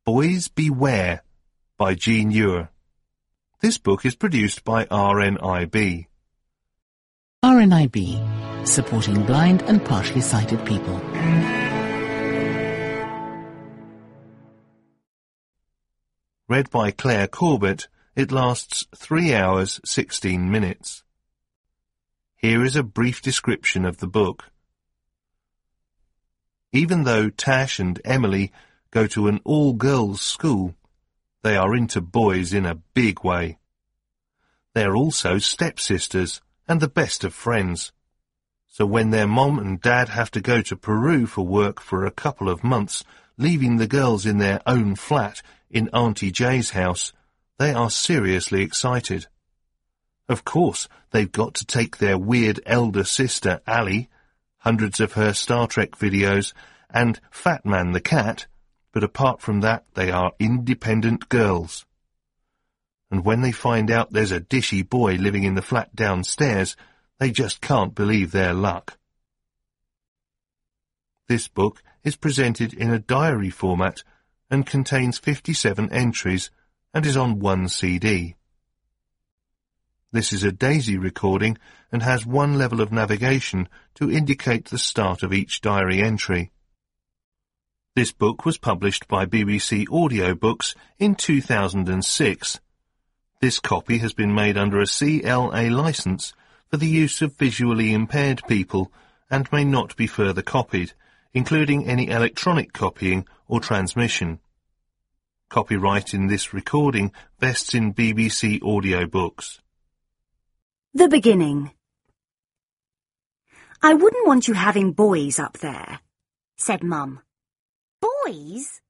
Boys Beware by Jean Ure. This book is produced by RNIB. RNIB, supporting blind and partially sighted people. Read by Claire Corbett, it lasts 3 hours 16 minutes. Here is a brief description of the book. Even though Tash and Emily go to an all-girls school, they are into boys in a big way. They're also stepsisters and the best of friends. So when their mom and dad have to go to Peru for work for a couple of months, leaving the girls in their own flat in Auntie Jay's house, they are seriously excited. Of course, they've got to take their weird elder sister, Ali, hundreds of her Star Trek videos, and Fat Man the cat, but apart from that, they are independent girls. And when they find out there's a dishy boy living in the flat downstairs, they just can't believe their luck. This book is presented in a diary format and contains 57 entries and is on one CD. This is a DAISY recording and has one level of navigation to indicate the start of each diary entry. This book was published by BBC Audiobooks in 2006. This copy has been made under a CLA licence for the use of visually impaired people and may not be further copied, including any electronic copying or transmission. Copyright in this recording vests in BBC Audiobooks. The beginning. "I wouldn't want you having boys up there," said Mum. "Boys?"